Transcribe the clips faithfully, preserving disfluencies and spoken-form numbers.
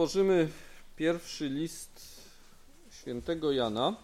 otworzymy pierwszy list świętego Jana.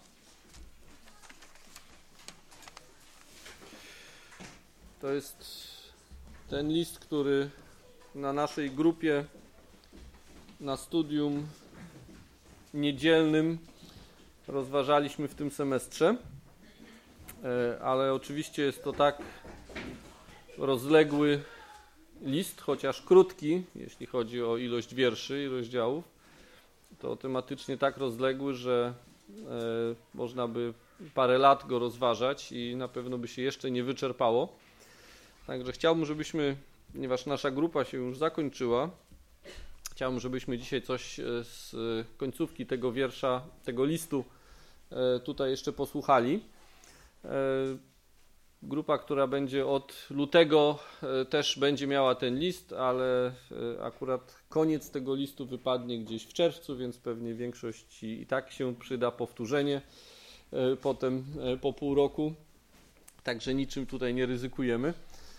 To jest ten list, który na naszej grupie na studium niedzielnym rozważaliśmy w tym semestrze, ale oczywiście jest to tak rozległy list, chociaż krótki, jeśli chodzi o ilość wierszy i rozdziałów, to tematycznie tak rozległy, że e, można by parę lat go rozważać i na pewno by się jeszcze nie wyczerpało. Także chciałbym, żebyśmy, ponieważ nasza grupa się już zakończyła, chciałbym, żebyśmy dzisiaj coś z końcówki tego wiersza, tego listu e, tutaj jeszcze posłuchali. E, Grupa, która będzie od lutego, też będzie miała ten list, ale akurat koniec tego listu wypadnie gdzieś w czerwcu, więc pewnie większości i tak się przyda powtórzenie potem po pół roku. Także niczym tutaj nie ryzykujemy.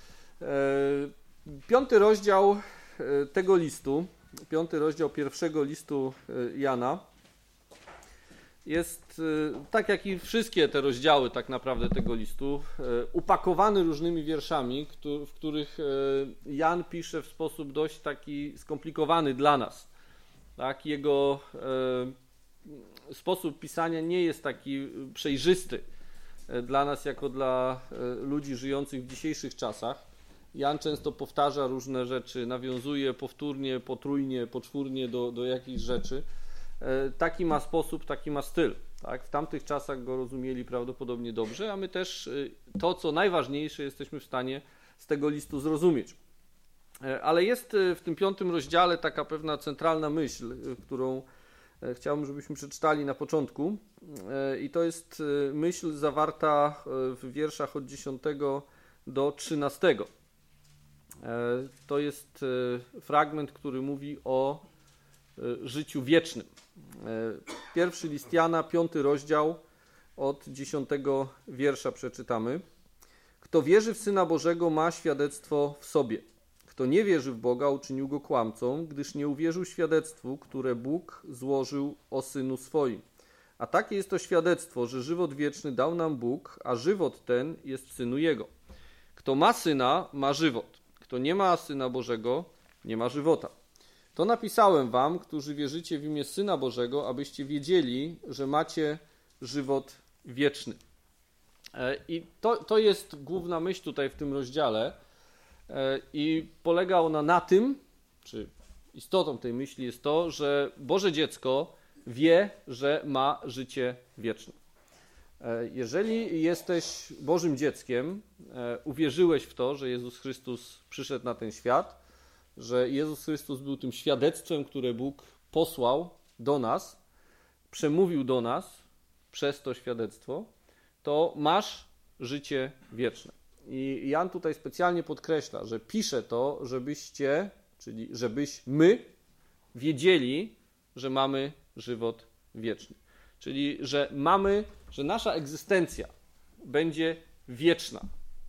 Piąty rozdział tego listu, piąty rozdział pierwszego listu Jana jest, tak jak i wszystkie te rozdziały tak naprawdę tego listu, upakowany różnymi wierszami, w których Jan pisze w sposób dość taki skomplikowany dla nas. Tak? Jego sposób pisania nie jest taki przejrzysty dla nas, jako dla ludzi żyjących w dzisiejszych czasach. Jan często powtarza różne rzeczy, nawiązuje powtórnie, potrójnie, poczwórnie do, do jakichś rzeczy. Taki ma sposób, taki ma styl. Tak? W tamtych czasach go rozumieli prawdopodobnie dobrze, a my też to, co najważniejsze, jesteśmy w stanie z tego listu zrozumieć. Ale jest w tym piątym rozdziale taka pewna centralna myśl, którą chciałbym, żebyśmy przeczytali na początku. I to jest myśl zawarta w wierszach od dziesiątego do trzynastego. To jest fragment, który mówi o życiu wiecznym. Pierwszy list Jana, piąty rozdział, od dziesiątego wiersza przeczytamy. Kto wierzy w Syna Bożego, ma świadectwo w sobie. Kto nie wierzy w Boga, uczynił go kłamcą, gdyż nie uwierzył świadectwu, które Bóg złożył o Synu swoim. A takie jest to świadectwo, że żywot wieczny dał nam Bóg, a żywot ten jest w Synu Jego. Kto ma Syna, ma żywot. Kto nie ma Syna Bożego, nie ma żywota. To napisałem wam, którzy wierzycie w imię Syna Bożego, abyście wiedzieli, że macie żywot wieczny. I to, to jest główna myśl tutaj w tym rozdziale i polega ona na tym, czy istotą tej myśli jest to, że Boże dziecko wie, że ma życie wieczne. Jeżeli jesteś Bożym dzieckiem, uwierzyłeś w to, że Jezus Chrystus przyszedł na ten świat, że Jezus Chrystus był tym świadectwem, które Bóg posłał do nas, przemówił do nas przez to świadectwo, to masz życie wieczne. I Jan tutaj specjalnie podkreśla, że pisze to, żebyście, czyli żebyśmy wiedzieli, że mamy żywot wieczny. Czyli, że mamy, że nasza egzystencja będzie wieczna.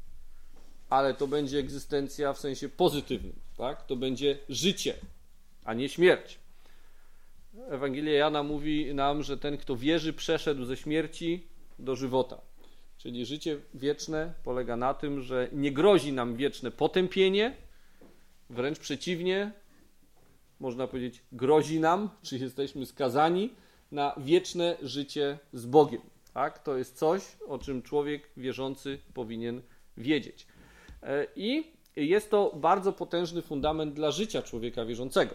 Ale to będzie egzystencja w sensie pozytywnym, tak? To będzie życie, a nie śmierć. Ewangelia Jana mówi nam, że ten, kto wierzy, przeszedł ze śmierci do żywota. Czyli życie wieczne polega na tym, że nie grozi nam wieczne potępienie, wręcz przeciwnie, można powiedzieć, grozi nam, czy jesteśmy skazani na wieczne życie z Bogiem. Tak? To jest coś, o czym człowiek wierzący powinien wiedzieć. I jest to bardzo potężny fundament dla życia człowieka wierzącego.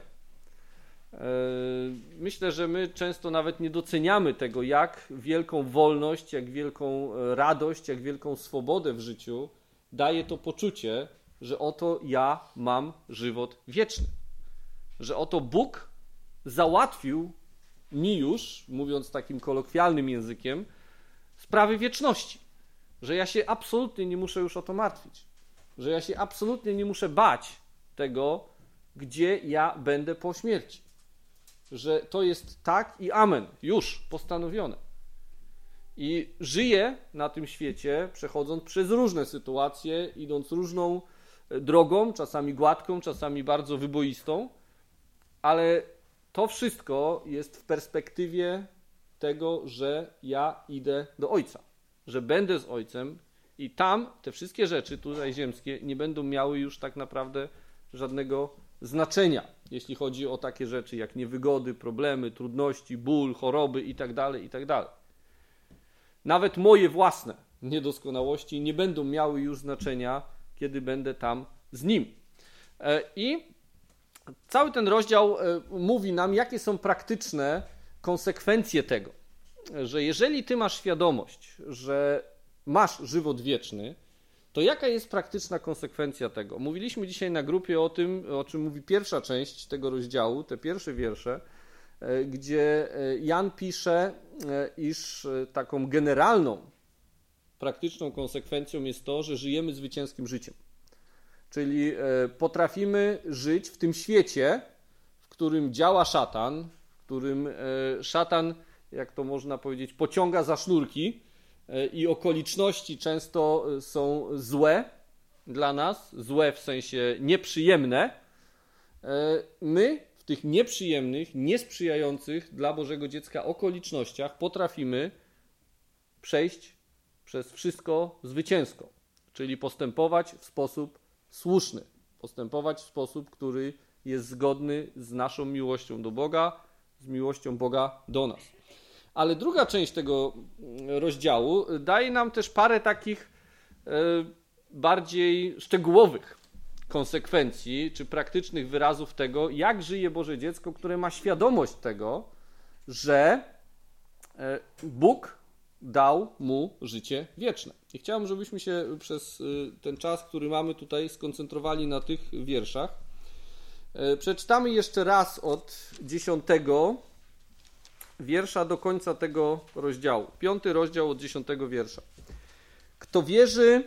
Myślę, że my często nawet nie doceniamy tego, jak wielką wolność, jak wielką radość, jak wielką swobodę w życiu daje to poczucie, że oto ja mam żywot wieczny. Że oto Bóg załatwił mi już, mówiąc takim kolokwialnym językiem, sprawy wieczności. Że ja się absolutnie nie muszę już o to martwić. Że ja się absolutnie nie muszę bać tego, gdzie ja będę po śmierci. Że to jest tak i amen, już postanowione. I żyję na tym świecie, przechodząc przez różne sytuacje, idąc różną drogą, czasami gładką, czasami bardzo wyboistą, ale to wszystko jest w perspektywie tego, że ja idę do Ojca, że będę z Ojcem i tam te wszystkie rzeczy tutaj ziemskie nie będą miały już tak naprawdę żadnego znaczenia, jeśli chodzi o takie rzeczy jak niewygody, problemy, trudności, ból, choroby itd., itd. Nawet moje własne niedoskonałości nie będą miały już znaczenia, kiedy będę tam z Nim. I cały ten rozdział mówi nam, jakie są praktyczne konsekwencje tego, że jeżeli ty masz świadomość, że masz żywot wieczny, to jaka jest praktyczna konsekwencja tego? Mówiliśmy dzisiaj na grupie o tym, o czym mówi pierwsza część tego rozdziału, te pierwsze wiersze, gdzie Jan pisze, iż taką generalną, praktyczną konsekwencją jest to, że żyjemy zwycięskim życiem. Czyli potrafimy żyć w tym świecie, w którym działa szatan, w którym szatan, jak to można powiedzieć, pociąga za sznurki i okoliczności często są złe dla nas, złe w sensie nieprzyjemne. My w tych nieprzyjemnych, niesprzyjających dla Bożego dziecka okolicznościach potrafimy przejść przez wszystko zwycięsko, czyli postępować w sposób słuszny, postępować w sposób, który jest zgodny z naszą miłością do Boga, z miłością Boga do nas. Ale druga część tego rozdziału daje nam też parę takich e, bardziej szczegółowych konsekwencji, czy praktycznych wyrazów tego, jak żyje Boże dziecko, które ma świadomość tego, że e, Bóg dał mu życie wieczne. I chciałem, żebyśmy się przez ten czas, który mamy tutaj, skoncentrowali na tych wierszach. Przeczytamy jeszcze raz od dziesiątego wiersza do końca tego rozdziału. Piąty rozdział od dziesiątego wiersza. Kto wierzy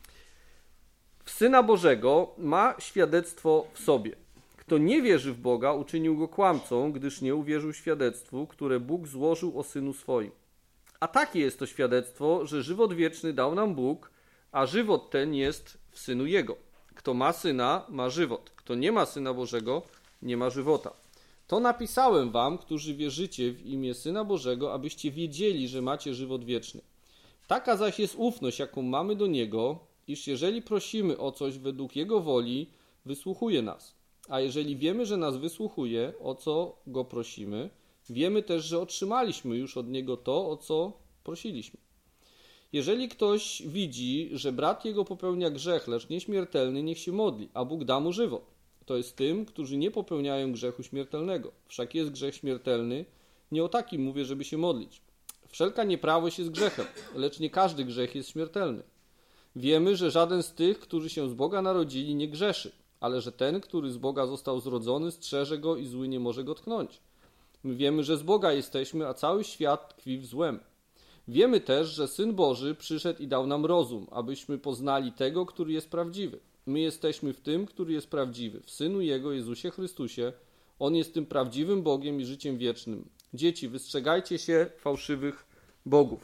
w Syna Bożego, ma świadectwo w sobie. Kto nie wierzy w Boga, uczynił go kłamcą, gdyż nie uwierzył świadectwu, które Bóg złożył o Synu swoim. A takie jest to świadectwo, że żywot wieczny dał nam Bóg, a żywot ten jest w Synu Jego. Kto ma Syna, ma żywot. Kto nie ma Syna Bożego, nie ma żywota. To napisałem wam, którzy wierzycie w imię Syna Bożego, abyście wiedzieli, że macie żywot wieczny. Taka zaś jest ufność, jaką mamy do Niego, iż jeżeli prosimy o coś według Jego woli, wysłuchuje nas. A jeżeli wiemy, że nas wysłuchuje, o co Go prosimy, wiemy też, że otrzymaliśmy już od Niego to, o co prosiliśmy. Jeżeli ktoś widzi, że brat jego popełnia grzech, lecz nieśmiertelny, niech się modli, a Bóg da mu żywot. To jest tym, którzy nie popełniają grzechu śmiertelnego. Wszak jest grzech śmiertelny, nie o takim mówię, żeby się modlić. Wszelka nieprawość jest grzechem, lecz nie każdy grzech jest śmiertelny. Wiemy, że żaden z tych, którzy się z Boga narodzili, nie grzeszy, ale że ten, który z Boga został zrodzony, strzeże go i zły nie może go tknąć. My wiemy, że z Boga jesteśmy, a cały świat tkwi w złem. Wiemy też, że Syn Boży przyszedł i dał nam rozum, abyśmy poznali tego, który jest prawdziwy. My jesteśmy w tym, który jest prawdziwy, w Synu Jego, Jezusie Chrystusie. On jest tym prawdziwym Bogiem i życiem wiecznym. Dzieci, wystrzegajcie się fałszywych bogów.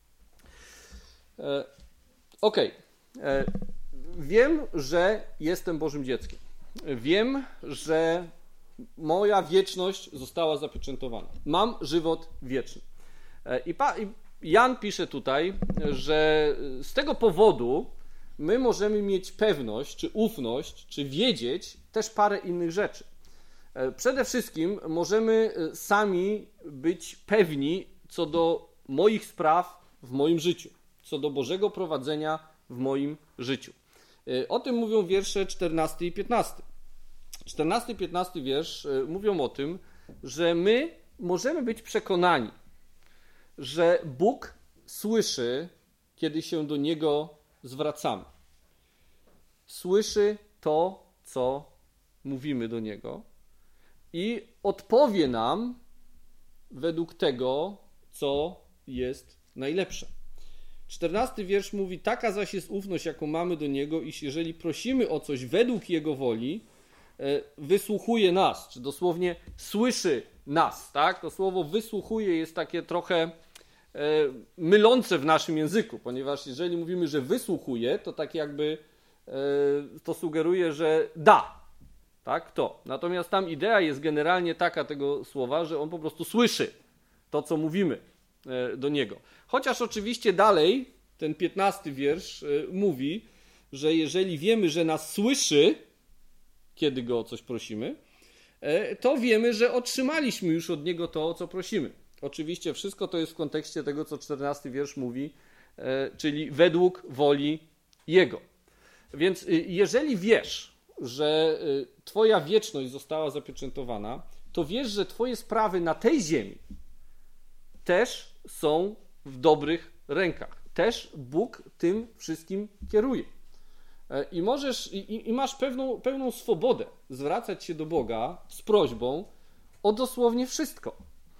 E, Okej. Okay. Wiem, że jestem Bożym dzieckiem. Wiem, że moja wieczność została zapieczętowana. Mam żywot wieczny. I, pa, I Jan pisze tutaj, że z tego powodu my możemy mieć pewność, czy ufność, czy wiedzieć też parę innych rzeczy. Przede wszystkim możemy sami być pewni co do moich spraw w moim życiu, co do Bożego prowadzenia w moim życiu. O tym mówią wiersze czternasty i piętnasty. czternasty i piętnasty wiersz mówią o tym, że my możemy być przekonani, że Bóg słyszy, kiedy się do Niego zwracamy. Słyszy to, co mówimy do Niego i odpowie nam według tego, co jest najlepsze. czternasty wiersz mówi, taka zaś jest ufność, jaką mamy do Niego, iż jeżeli prosimy o coś według Jego woli, wysłuchuje nas, czy dosłownie słyszy nas, tak? To słowo wysłuchuje jest takie trochę mylące w naszym języku, ponieważ jeżeli mówimy, że wysłuchuje, to tak jakby to sugeruje, że da, Tak, to. Natomiast tam idea jest generalnie taka tego słowa, że on po prostu słyszy to, co mówimy do niego. Chociaż oczywiście dalej ten piętnasty wiersz mówi, że jeżeli wiemy, że nas słyszy, kiedy go o coś prosimy, to wiemy, że otrzymaliśmy już od niego to, o co prosimy. Oczywiście wszystko to jest w kontekście tego, co czternasty wiersz mówi, czyli według woli Jego. Więc jeżeli wiesz, że twoja wieczność została zapieczętowana, to wiesz, że twoje sprawy na tej ziemi też są w dobrych rękach. Też Bóg tym wszystkim kieruje. I możesz, i, i masz pewną, pełną swobodę zwracać się do Boga z prośbą o dosłownie wszystko.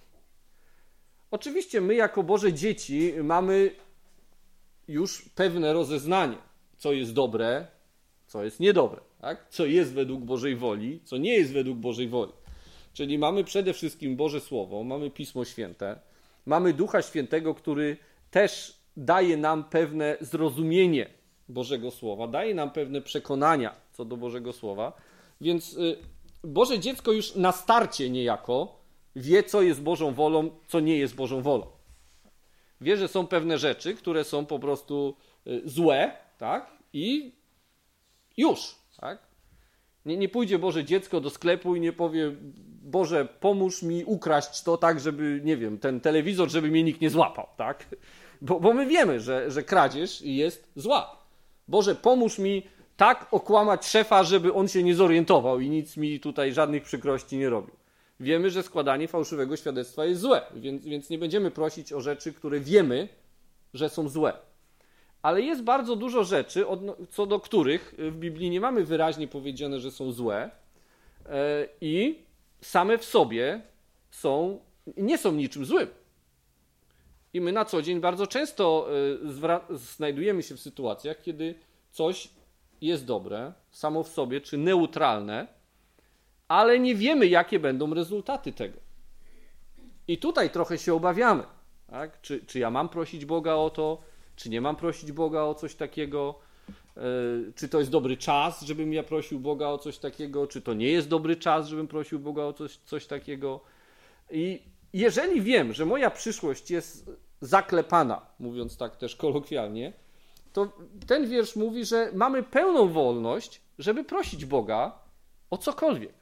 Oczywiście my jako Boże dzieci mamy już pewne rozeznanie, co jest dobre, co jest niedobre, tak? Co jest według Bożej woli, co nie jest według Bożej woli. Czyli mamy przede wszystkim Boże Słowo, mamy Pismo Święte, mamy Ducha Świętego, który też daje nam pewne zrozumienie Bożego Słowa, daje nam pewne przekonania co do Bożego Słowa, więc Boże dziecko już na starcie niejako wie, co jest Bożą wolą, co nie jest Bożą wolą. Wie, że są pewne rzeczy, które są po prostu złe, tak? I już, tak? Nie, nie pójdzie Boże dziecko do sklepu i nie powie: Boże, pomóż mi ukraść to tak, żeby, nie wiem, ten telewizor, żeby mnie nikt nie złapał, tak? Bo, bo my wiemy, że, że kradzież jest zła. Boże, pomóż mi tak okłamać szefa, żeby on się nie zorientował i nic mi tutaj, żadnych przykrości nie robił. Wiemy, że składanie fałszywego świadectwa jest złe, więc, więc nie będziemy prosić o rzeczy, które wiemy, że są złe. Ale jest bardzo dużo rzeczy, co do których w Biblii nie mamy wyraźnie powiedziane, że są złe i same w sobie są, nie są niczym złym. I my na co dzień bardzo często znajdujemy się w sytuacjach, kiedy coś jest dobre, samo w sobie, czy neutralne, ale nie wiemy, jakie będą rezultaty tego. I tutaj trochę się obawiamy. Tak? Czy, czy ja mam prosić Boga o to, czy nie mam prosić Boga o coś takiego, yy, czy to jest dobry czas, żebym ja prosił Boga o coś takiego, czy to nie jest dobry czas, żebym prosił Boga o coś, coś takiego. I jeżeli wiem, że moja przyszłość jest zaklepana, mówiąc tak też kolokwialnie, to ten wiersz mówi, że mamy pełną wolność, żeby prosić Boga o cokolwiek.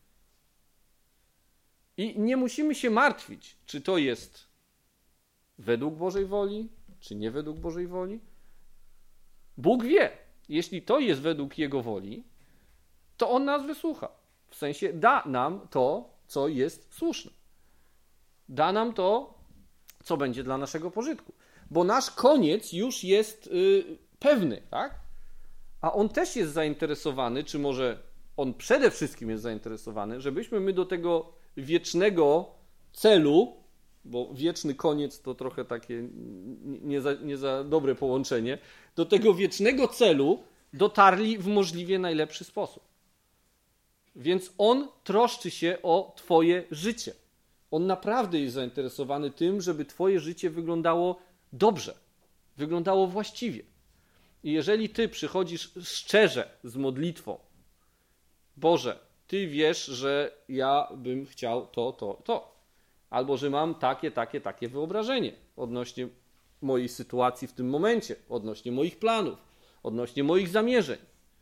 I nie musimy się martwić, czy to jest według Bożej woli, czy nie według Bożej woli. Bóg wie, jeśli to jest według Jego woli, to On nas wysłucha. W sensie da nam to, co jest słuszne. Da nam to, co będzie dla naszego pożytku. Bo nasz koniec już jest yy, pewny, tak? A On też jest zainteresowany, czy może On przede wszystkim jest zainteresowany, żebyśmy my do tego wiecznego celu, bo wieczny koniec to trochę takie nie za, nie za dobre połączenie, do tego wiecznego celu dotarli w możliwie najlepszy sposób. Więc On troszczy się o twoje życie. On naprawdę jest zainteresowany tym, żeby twoje życie wyglądało dobrze, wyglądało właściwie. I jeżeli ty przychodzisz szczerze z modlitwą: Boże, Ty wiesz, że ja bym chciał to, to, to. Albo że mam takie, takie, takie wyobrażenie odnośnie mojej sytuacji w tym momencie, odnośnie moich planów, odnośnie moich zamierzeń.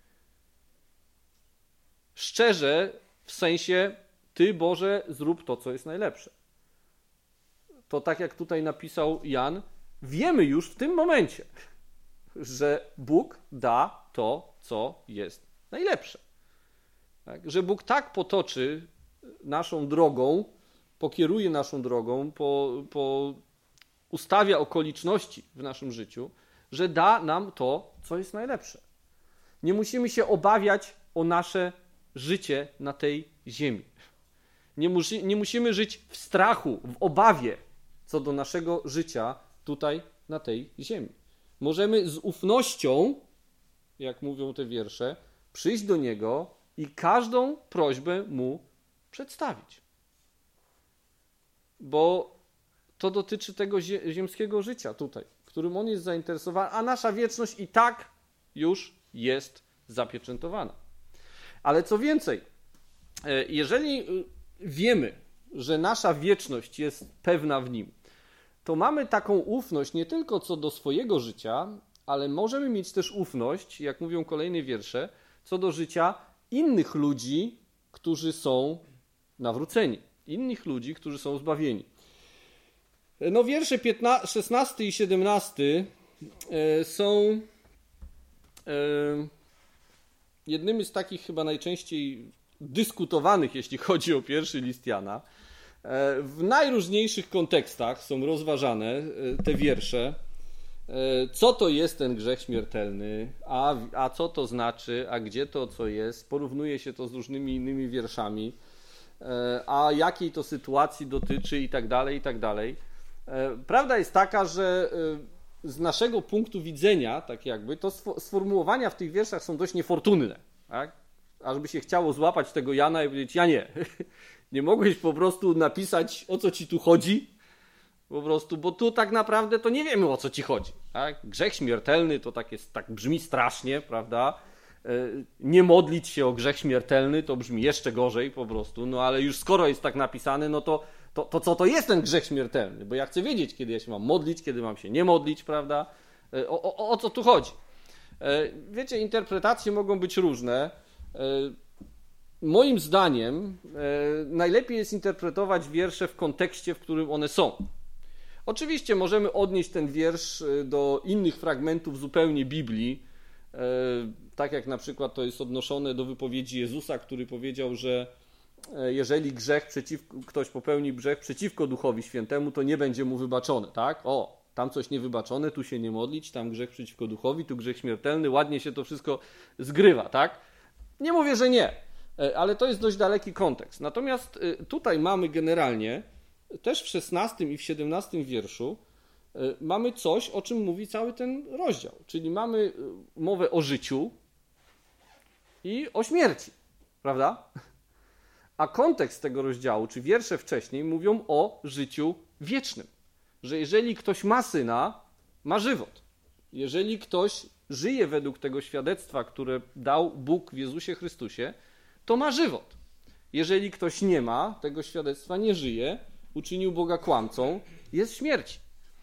Szczerze, w sensie: Ty, Boże, zrób to, co jest najlepsze. To tak jak tutaj napisał Jan, wiemy już w tym momencie, że Bóg da to, co jest najlepsze. Tak? Że Bóg tak potoczy naszą drogą, pokieruje naszą drogą, po, po ustawia okoliczności w naszym życiu, że da nam to, co jest najlepsze. Nie musimy się obawiać o nasze życie na tej ziemi. Nie, musi, nie musimy żyć w strachu, w obawie co do naszego życia tutaj na tej ziemi. Możemy z ufnością, jak mówią te wiersze, przyjść do Niego i każdą prośbę Mu przedstawić. Bo to dotyczy tego ziemskiego życia tutaj, którym On jest zainteresowany, a nasza wieczność i tak już jest zapieczętowana. Ale co więcej, jeżeli wiemy, że nasza wieczność jest pewna w Nim, to mamy taką ufność nie tylko co do swojego życia, ale możemy mieć też ufność, jak mówią kolejne wiersze, co do życia innych ludzi, którzy są nawróceni, innych ludzi, którzy są zbawieni. No wiersze szesnasty i siedemnasty są jednymi z takich chyba najczęściej dyskutowanych, jeśli chodzi o pierwszy list Jana. W najróżniejszych kontekstach są rozważane te wiersze. Co to jest ten grzech śmiertelny, a, a co to znaczy, a gdzie to co jest. Porównuje się to z różnymi innymi wierszami, a jakiej to sytuacji dotyczy i tak dalej, i tak dalej. Prawda jest taka, że z naszego punktu widzenia, tak jakby, to sformułowania w tych wierszach są dość niefortunne, tak? Ażby się chciało złapać tego Jana i powiedzieć, ja nie, nie mogłeś po prostu napisać, o co ci tu chodzi, po prostu, bo tu tak naprawdę to nie wiemy, o co ci chodzi, tak? Grzech śmiertelny to tak, jest, tak brzmi strasznie, prawda? Nie modlić się o grzech śmiertelny to brzmi jeszcze gorzej po prostu, no ale już skoro jest tak napisane, no to To, to co to jest ten grzech śmiertelny? Bo ja chcę wiedzieć, kiedy ja się mam modlić, kiedy mam się nie modlić, prawda? O, o, o co tu chodzi? Wiecie, interpretacje mogą być różne. Moim zdaniem najlepiej jest interpretować wiersze w kontekście, w którym one są. Oczywiście możemy odnieść ten wiersz do innych fragmentów zupełnie Biblii, tak jak na przykład to jest odnoszone do wypowiedzi Jezusa, który powiedział, że jeżeli grzech przeciwko, ktoś popełni grzech przeciwko Duchowi Świętemu, to nie będzie mu wybaczone, tak? O, tam coś niewybaczone, tu się nie modlić, tam grzech przeciwko Duchowi, tu grzech śmiertelny, ładnie się to wszystko zgrywa, tak? Nie mówię, że nie, ale to jest dość daleki kontekst. Natomiast tutaj mamy generalnie, też w szesnastym i w siedemnastym wierszu, mamy coś, o czym mówi cały ten rozdział, czyli mamy mowę o życiu i o śmierci, prawda? A kontekst tego rozdziału, czy wiersze wcześniej, mówią o życiu wiecznym. Że jeżeli ktoś ma Syna, ma żywot. Jeżeli ktoś żyje według tego świadectwa, które dał Bóg w Jezusie Chrystusie, to ma żywot. Jeżeli ktoś nie ma tego świadectwa, nie żyje, uczynił Boga kłamcą, jest śmierć.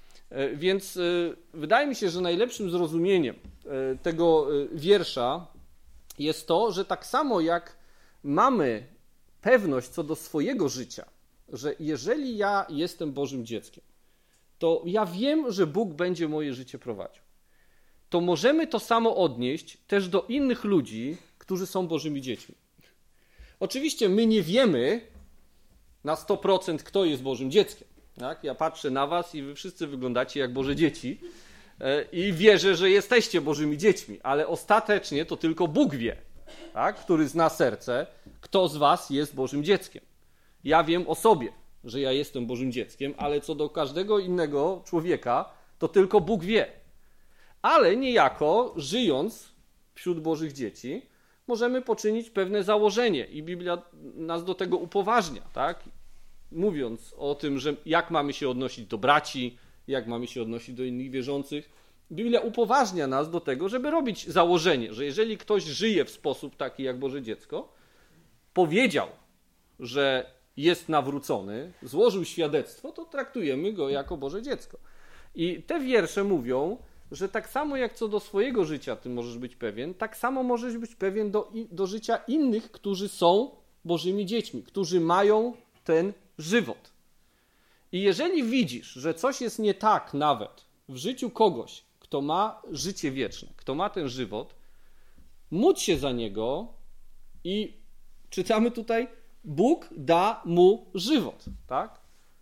Więc wydaje mi się, że najlepszym zrozumieniem tego wiersza jest to, że tak samo jak mamy pewność co do swojego życia, że jeżeli ja jestem Bożym dzieckiem, to ja wiem, że Bóg będzie moje życie prowadził. To możemy to samo odnieść też do innych ludzi, którzy są Bożymi dziećmi. Oczywiście my nie wiemy na sto procent, kto jest Bożym dzieckiem. Tak? Ja patrzę na was i wy wszyscy wyglądacie jak Boże dzieci i wierzę, że jesteście Bożymi dziećmi, ale ostatecznie to tylko Bóg wie, tak? Który zna serce, kto z was jest Bożym dzieckiem. Ja wiem o sobie, że ja jestem Bożym dzieckiem, ale co do każdego innego człowieka, to tylko Bóg wie. Ale niejako, żyjąc wśród Bożych dzieci, możemy poczynić pewne założenie i Biblia nas do tego upoważnia, tak? Mówiąc o tym, że jak mamy się odnosić do braci, jak mamy się odnosić do innych wierzących. Biblia upoważnia nas do tego, żeby robić założenie, że jeżeli ktoś żyje w sposób taki jak Boże dziecko, powiedział, że jest nawrócony, złożył świadectwo, to traktujemy go jako Boże dziecko. I te wiersze mówią, że tak samo jak co do swojego życia ty możesz być pewien, tak samo możesz być pewien do, do życia innych, którzy są Bożymi dziećmi, którzy mają ten żywot. I jeżeli widzisz, że coś jest nie tak nawet w życiu kogoś, kto ma życie wieczne, kto ma ten żywot, módl się za niego i czytamy tutaj, Bóg da mu żywot, tak?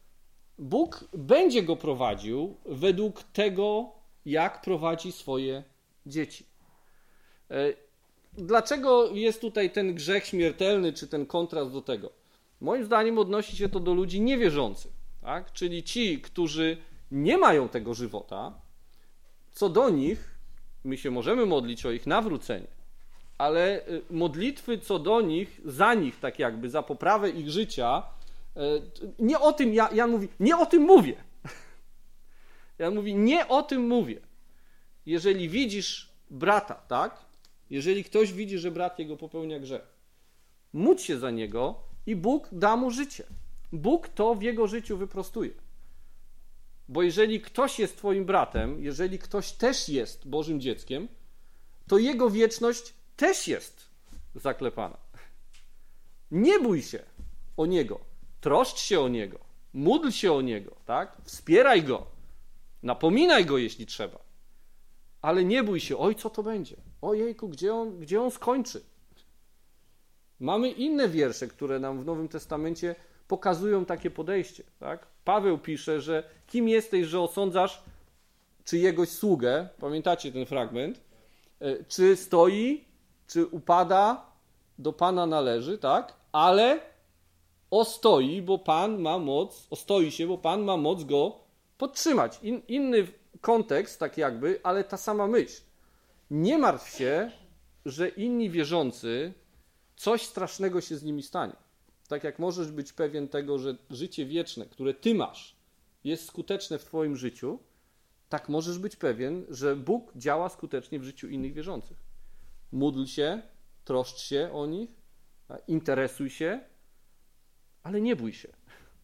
Bóg będzie go prowadził według tego, jak prowadzi swoje dzieci. Dlaczego jest tutaj ten grzech śmiertelny, czy ten kontrast do tego? Moim zdaniem odnosi się to do ludzi niewierzących, tak? Czyli ci, którzy nie mają tego żywota, co do nich, my się możemy modlić o ich nawrócenie, ale modlitwy co do nich, za nich tak jakby, za poprawę ich życia, nie o tym, Jan mówi, nie o tym mówię. Jan mówi, nie o tym mówię. Jeżeli widzisz brata, tak? Jeżeli ktoś widzi, że brat jego popełnia grzech, módl się za niego i Bóg da mu życie. Bóg to w jego życiu wyprostuje. Bo jeżeli ktoś jest twoim bratem, jeżeli ktoś też jest Bożym dzieckiem, to jego wieczność też jest zaklepana. Nie bój się o niego, troszcz się o niego, módl się o niego, tak? Wspieraj go, napominaj go, jeśli trzeba. Ale nie bój się, oj, co to będzie? Ojejku, gdzie on, gdzie on skończy? Mamy inne wiersze, które nam w Nowym Testamencie pokazują takie podejście. Tak? Paweł pisze, że kim jesteś, że osądzasz czyjegoś sługę, pamiętacie ten fragment, czy stoi, czy upada, do Pana należy, tak? Ale ostoi, bo Pan ma moc, ostoi się, bo Pan ma moc go podtrzymać. In, inny kontekst, tak jakby, ale ta sama myśl. Nie martw się, że inni wierzący, coś strasznego się z nimi stanie. Tak jak możesz być pewien tego, że życie wieczne, które ty masz, jest skuteczne w twoim życiu, tak możesz być pewien, że Bóg działa skutecznie w życiu innych wierzących. Módl się, troszcz się o nich, interesuj się, ale nie bój się.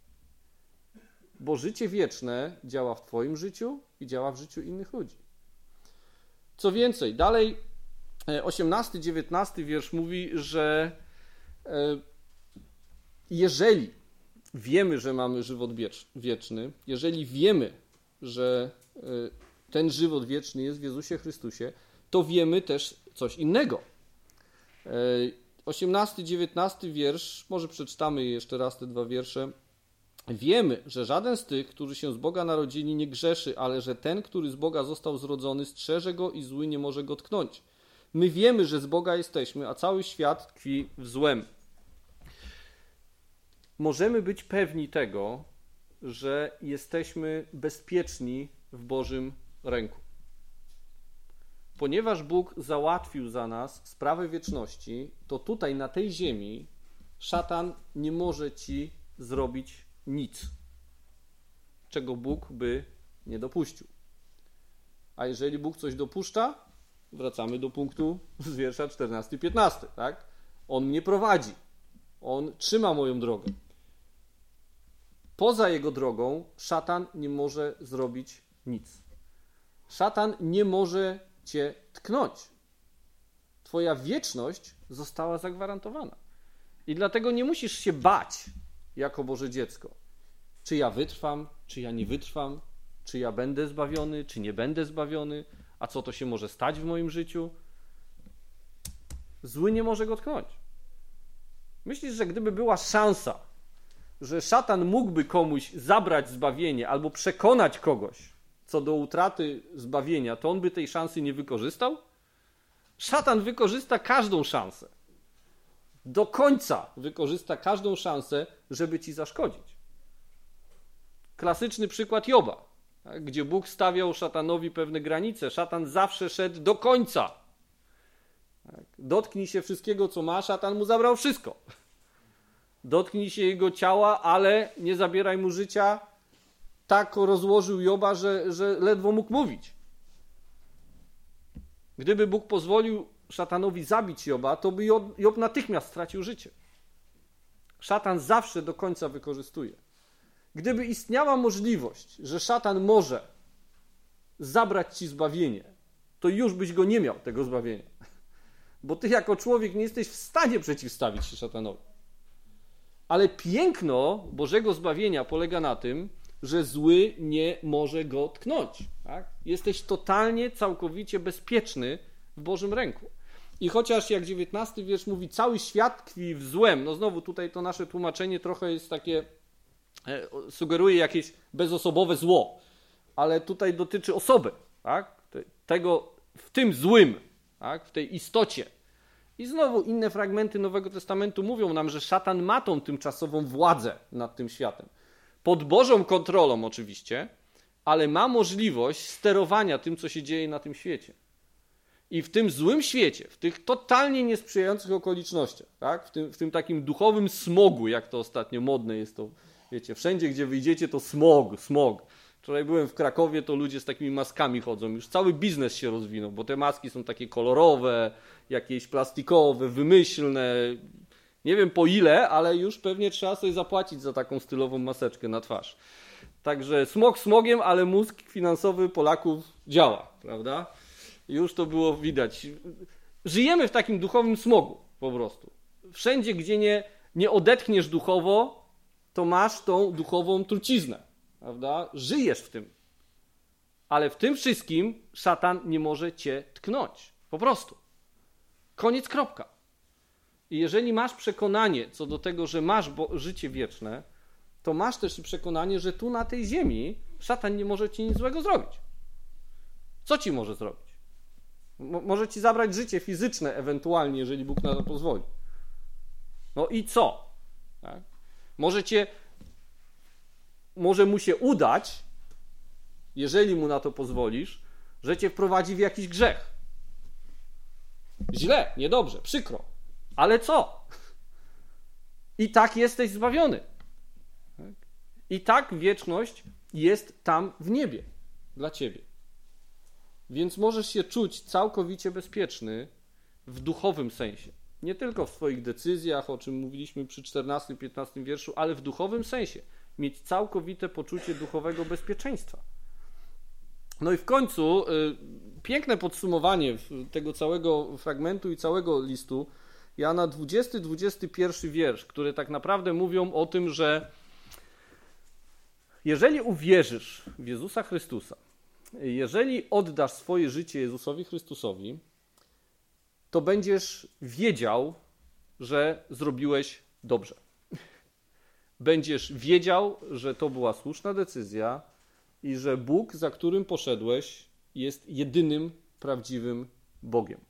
Bo życie wieczne działa w twoim życiu i działa w życiu innych ludzi. Co więcej, dalej osiemnasty, dziewiętnasty wiersz mówi, że jeżeli wiemy, że mamy żywot wieczny, jeżeli wiemy, że ten żywot wieczny jest w Jezusie Chrystusie, to wiemy też coś innego. osiemnasty, dziewiętnasty wiersz, może przeczytamy jeszcze raz te dwa wiersze. Wiemy, że żaden z tych, którzy się z Boga narodzili, nie grzeszy, ale że ten, który z Boga został zrodzony, strzeże go i zły nie może go tknąć. My wiemy, że z Boga jesteśmy, a cały świat tkwi w złem. Możemy być pewni tego, że jesteśmy bezpieczni w Bożym ręku. Ponieważ Bóg załatwił za nas sprawę wieczności, to tutaj na tej ziemi szatan nie może ci zrobić nic, czego Bóg by nie dopuścił. A jeżeli Bóg coś dopuszcza, wracamy do punktu z wiersza czternasty piętnasty, tak? On mnie prowadzi. On trzyma moją drogę. Poza jego drogą szatan nie może zrobić nic. Szatan nie może cię tknąć. Twoja wieczność została zagwarantowana. I dlatego nie musisz się bać jako Boże dziecko. Czy ja wytrwam, czy ja nie wytrwam, czy ja będę zbawiony, czy nie będę zbawiony, a co to się może stać w moim życiu? Zły nie może go tknąć. Myślisz, że gdyby była szansa, że szatan mógłby komuś zabrać zbawienie albo przekonać kogoś co do utraty zbawienia, to on by tej szansy nie wykorzystał? Szatan wykorzysta każdą szansę. Do końca wykorzysta każdą szansę, żeby ci zaszkodzić. Klasyczny przykład Joba, tak, gdzie Bóg stawiał szatanowi pewne granice. Szatan zawsze szedł do końca. Tak, dotknij się wszystkiego, co ma, szatan mu zabrał wszystko. Dotknij się jego ciała, ale nie zabieraj mu życia. Tak rozłożył Joba, że, że ledwo mógł mówić. Gdyby Bóg pozwolił szatanowi zabić Joba, to by Job, Job natychmiast stracił życie. Szatan zawsze do końca wykorzystuje. Gdyby istniała możliwość, że szatan może zabrać ci zbawienie, to już byś go nie miał, tego zbawienia. Bo ty jako człowiek nie jesteś w stanie przeciwstawić się szatanowi. Ale piękno Bożego zbawienia polega na tym, że zły nie może go tknąć. Tak? Jesteś totalnie, całkowicie bezpieczny w Bożym ręku. I chociaż jak dziewiętnasty wiersz mówi, cały świat tkwi w złem, no znowu tutaj to nasze tłumaczenie trochę jest takie, e, sugeruje jakieś bezosobowe zło, ale tutaj dotyczy osoby, tak? Tego w tym złym, tak? W tej istocie. I znowu inne fragmenty Nowego Testamentu mówią nam, że szatan ma tą tymczasową władzę nad tym światem. Pod Bożą kontrolą oczywiście, ale ma możliwość sterowania tym, co się dzieje na tym świecie. I w tym złym świecie, w tych totalnie niesprzyjających okolicznościach, tak? w, tym, w tym takim duchowym smogu, jak to ostatnio modne jest, to wiecie, wszędzie gdzie wyjdziecie to smog, smog. Wczoraj byłem w Krakowie, to ludzie z takimi maskami chodzą, już cały biznes się rozwinął, bo te maski są takie kolorowe, jakieś plastikowe, wymyślne, Nie wiem po ile, ale już pewnie trzeba sobie zapłacić za taką stylową maseczkę na twarz. Także smog smogiem, ale mózg finansowy Polaków działa, prawda? Już to było widać. Żyjemy w takim duchowym smogu po prostu. Wszędzie, gdzie nie, nie odetchniesz duchowo, to masz tą duchową truciznę, prawda? Żyjesz w tym. Ale w tym wszystkim szatan nie może cię tknąć. Po prostu. Koniec, kropka. I jeżeli masz przekonanie co do tego, że masz bo- życie wieczne, to masz też i przekonanie, że tu na tej ziemi szatan nie może ci nic złego zrobić. Co ci może zrobić? M- może ci zabrać życie fizyczne ewentualnie, jeżeli Bóg na to pozwoli. No i co? Tak? Może cię, może mu się udać, jeżeli mu na to pozwolisz, że cię wprowadzi w jakiś grzech. Źle, niedobrze, przykro. Ale co? I tak jesteś zbawiony. I tak wieczność jest tam w niebie dla ciebie. Więc możesz się czuć całkowicie bezpieczny w duchowym sensie. Nie tylko w swoich decyzjach, o czym mówiliśmy przy czternastym, piętnastym wierszu, ale w duchowym sensie. Mieć całkowite poczucie duchowego bezpieczeństwa. No i w końcu y, piękne podsumowanie tego całego fragmentu i całego listu Jana, dwudziesty, dwudziesty pierwszy wiersz, które tak naprawdę mówią o tym, że jeżeli uwierzysz w Jezusa Chrystusa, jeżeli oddasz swoje życie Jezusowi Chrystusowi, to będziesz wiedział, że zrobiłeś dobrze. Będziesz wiedział, że to była słuszna decyzja i że Bóg, za którym poszedłeś, jest jedynym prawdziwym Bogiem.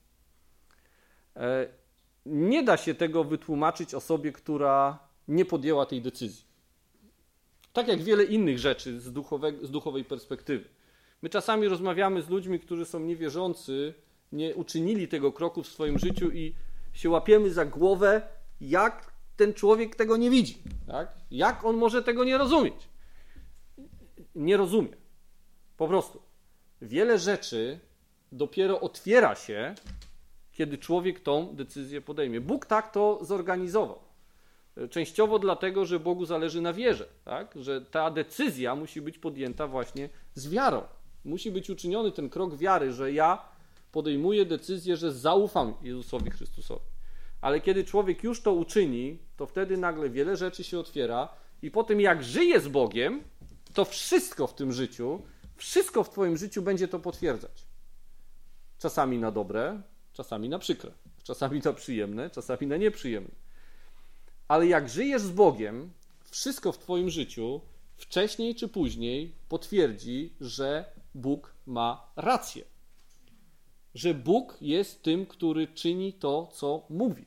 Nie da się tego wytłumaczyć osobie, która nie podjęła tej decyzji. Tak jak wiele innych rzeczy z, duchowe, z duchowej perspektywy. My czasami rozmawiamy z ludźmi, którzy są niewierzący, nie uczynili tego kroku w swoim życiu i się łapiemy za głowę, jak ten człowiek tego nie widzi. Tak? Jak on może tego nie rozumieć? Nie rozumie. Po prostu. Wiele rzeczy dopiero otwiera się, kiedy człowiek tą decyzję podejmie. Bóg tak to zorganizował. Częściowo dlatego, że Bogu zależy na wierze, tak? Że ta decyzja musi być podjęta właśnie z wiarą. Musi być uczyniony ten krok wiary, że ja podejmuję decyzję, że zaufam Jezusowi Chrystusowi. Ale kiedy człowiek już to uczyni, to wtedy nagle wiele rzeczy się otwiera i potem jak żyje z Bogiem, to wszystko w tym życiu, wszystko w twoim życiu będzie to potwierdzać. Czasami na dobre, czasami na przykre, czasami na przyjemne, czasami na nieprzyjemne. Ale jak żyjesz z Bogiem, wszystko w twoim życiu wcześniej czy później potwierdzi, że Bóg ma rację. Że Bóg jest tym, który czyni to, co mówi.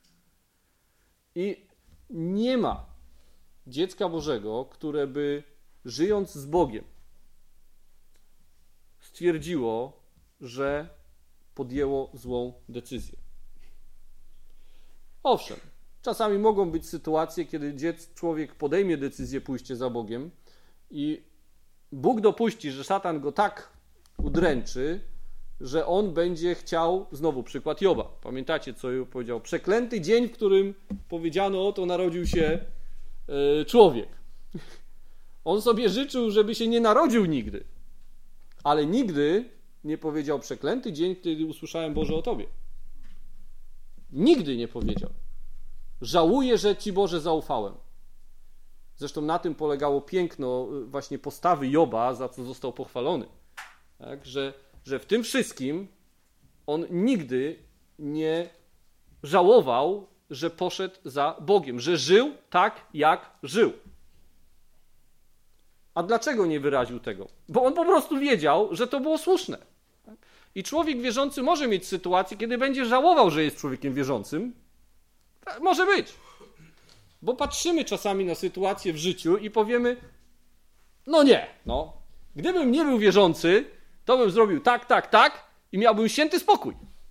I nie ma dziecka Bożego, które by żyjąc z Bogiem stwierdziło, że podjęło złą decyzję. Owszem, czasami mogą być sytuacje, kiedy dziec, człowiek podejmie decyzję pójścia za Bogiem i Bóg dopuści, że szatan go tak udręczy, że on będzie chciał, znowu przykład Joba. Pamiętacie, co Job powiedział? Przeklęty dzień, w którym powiedziano, oto narodził się y, człowiek. On sobie życzył, żeby się nie narodził nigdy. Ale nigdy nie powiedział przeklęty dzień, kiedy usłyszałem Boże o Tobie. Nigdy nie powiedział. Żałuję, że Ci Boże zaufałem. Zresztą na tym polegało piękno właśnie postawy Joba, za co został pochwalony. Tak? Że, że w tym wszystkim on nigdy nie żałował, że poszedł za Bogiem, że żył tak, jak żył. A dlaczego nie wyraził tego? Bo on po prostu wiedział, że to było słuszne. I człowiek wierzący może mieć sytuację, kiedy będzie żałował, że jest człowiekiem wierzącym. Może być. Bo patrzymy czasami na sytuację w życiu i powiemy, no nie, no. Gdybym nie był wierzący, to bym zrobił tak, tak, tak i miałbym święty spokój.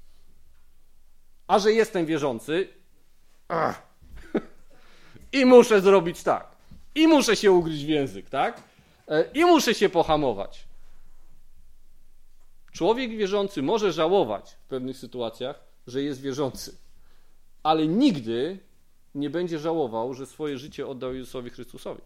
A że jestem wierzący, ach, i muszę zrobić tak. I muszę się ugryźć w język, tak? I muszę się pohamować. Człowiek wierzący może żałować w pewnych sytuacjach, że jest wierzący. Ale nigdy nie będzie żałował, że swoje życie oddał Jezusowi Chrystusowi.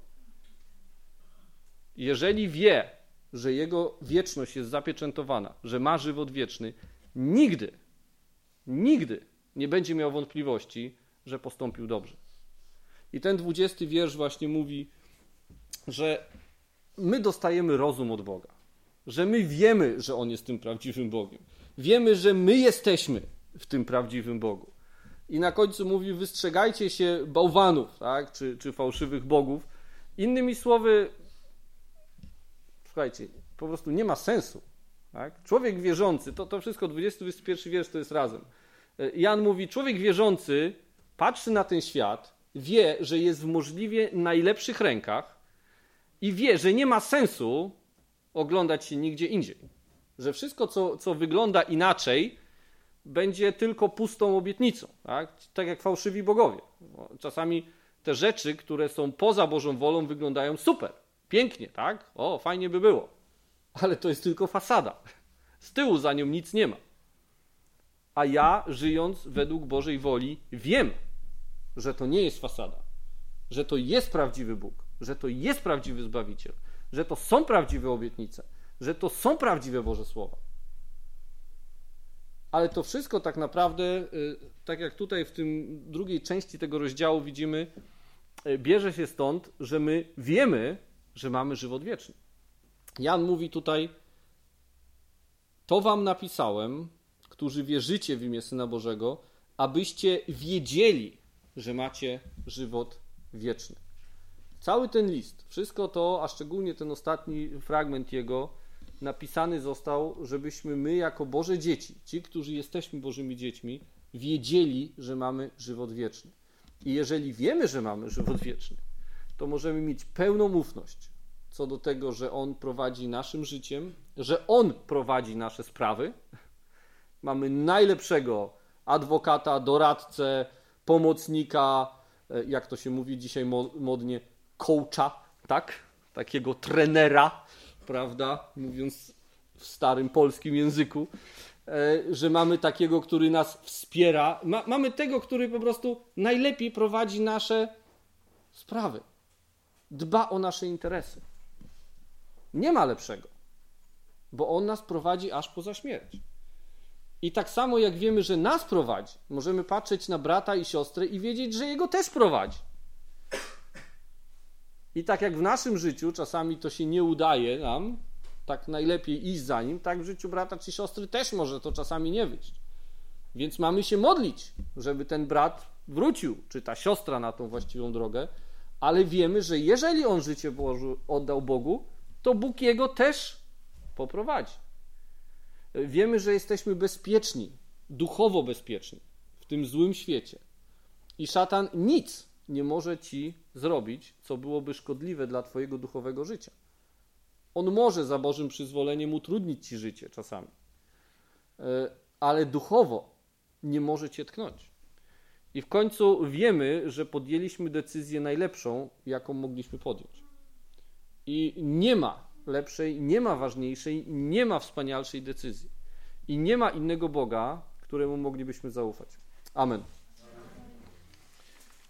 Jeżeli wie, że jego wieczność jest zapieczętowana, że ma żywot wieczny, nigdy, nigdy nie będzie miał wątpliwości, że postąpił dobrze. I ten dwudziesty wiersz właśnie mówi, że my dostajemy rozum od Boga, że my wiemy, że On jest tym prawdziwym Bogiem. Wiemy, że my jesteśmy w tym prawdziwym Bogu. I na końcu mówi, wystrzegajcie się bałwanów, tak? czy, czy fałszywych bogów. Innymi słowy, słuchajcie, po prostu nie ma sensu. Tak? Człowiek wierzący, to, to wszystko, dwudziesty dwudziesty pierwszy wiersz to jest razem. Jan mówi, człowiek wierzący patrzy na ten świat, wie, że jest w możliwie najlepszych rękach i wie, że nie ma sensu oglądać się nigdzie indziej. Że wszystko, co, co wygląda inaczej, będzie tylko pustą obietnicą. Tak? Tak jak fałszywi bogowie. Czasami te rzeczy, które są poza Bożą wolą, wyglądają super, pięknie, tak? O, fajnie by było. Ale to jest tylko fasada. Z tyłu za nią nic nie ma. A ja, żyjąc według Bożej woli, wiem, że to nie jest fasada, że to jest prawdziwy Bóg, że to jest prawdziwy Zbawiciel, że to są prawdziwe obietnice, że to są prawdziwe Boże Słowa. Ale to wszystko tak naprawdę, tak jak tutaj w tym drugiej części tego rozdziału widzimy, bierze się stąd, że my wiemy, że mamy żywot wieczny. Jan mówi tutaj, to wam napisałem, którzy wierzycie w imię Syna Bożego, abyście wiedzieli, że macie żywot wieczny. Cały ten list, wszystko to, a szczególnie ten ostatni fragment jego, napisany został, żebyśmy my jako Boże dzieci, ci, którzy jesteśmy Bożymi dziećmi, wiedzieli, że mamy żywot wieczny. I jeżeli wiemy, że mamy żywot wieczny, to możemy mieć pełną ufność co do tego, że On prowadzi naszym życiem, że On prowadzi nasze sprawy. Mamy najlepszego adwokata, doradcę, pomocnika, jak to się mówi dzisiaj modnie, coacha, tak? Takiego trenera, prawda? Mówiąc w starym polskim języku, że mamy takiego, który nas wspiera. Ma, mamy tego, który po prostu najlepiej prowadzi nasze sprawy. Dba o nasze interesy. Nie ma lepszego, bo On nas prowadzi aż poza śmierć. I tak samo jak wiemy, że nas prowadzi, możemy patrzeć na brata i siostrę i wiedzieć, że Jego też prowadzi. I tak jak w naszym życiu czasami to się nie udaje nam, tak najlepiej iść za Nim, tak w życiu brata czy siostry też może to czasami nie wyjść. Więc mamy się modlić, żeby ten brat wrócił, czy ta siostra na tą właściwą drogę, ale wiemy, że jeżeli on życie Boże oddał Bogu, to Bóg jego też poprowadzi. Wiemy, że jesteśmy bezpieczni, duchowo bezpieczni w tym złym świecie. I szatan nic nie może ci zrobić, co byłoby szkodliwe dla twojego duchowego życia. On może za Bożym przyzwoleniem utrudnić ci życie czasami, ale duchowo nie może cię tknąć. I w końcu wiemy, że podjęliśmy decyzję najlepszą, jaką mogliśmy podjąć. I nie ma lepszej, nie ma ważniejszej, nie ma wspanialszej decyzji. I nie ma innego Boga, któremu moglibyśmy zaufać. Amen.